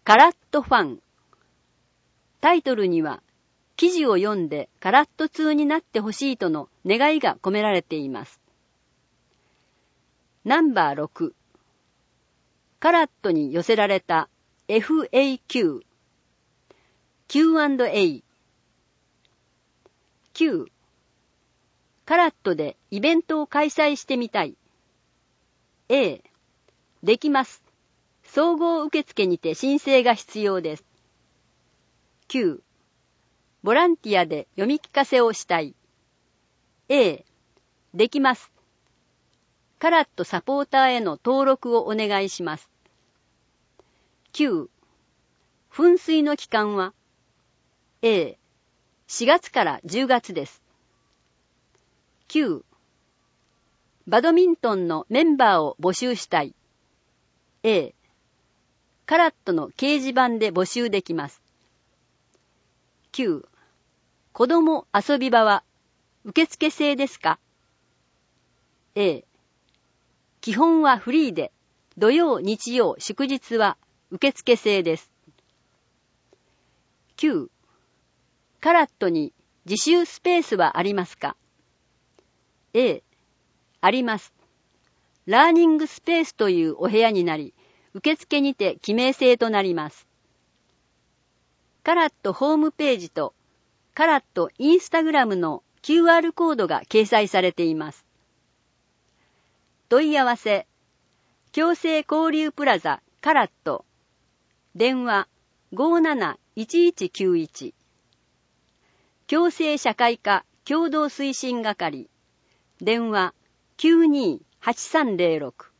カラットファン。タイトルには、記事を読んでカラット通になってほしいとの願いが込められています。ナンバー6。カラットに寄せられた FAQ。Q&A。9。カラットでイベントを開催してみたい。A。できます。総合受付にて申請が必要です。9。ボランティアで読み聞かせをしたい。A。できます。カラットサポーターへの登録をお願いします。9。噴水の期間は A。4月から10月です。9。バドミントンのメンバーを募集したい。A。カラットの掲示板で募集できます。9。子供遊び場は受付制ですか？ A。基本はフリーで、土曜、日曜、祝日は受付制です。9. カラットに自習スペースはありますか？ A. あります。ラーニングスペースというお部屋になり、受付にて記名制となります。カラットホームページとカラットインスタグラムの QR コードが掲載されています。問い合わせ、共生交流プラザカラット、電話 571191、共生社会科共同推進係、電話 928306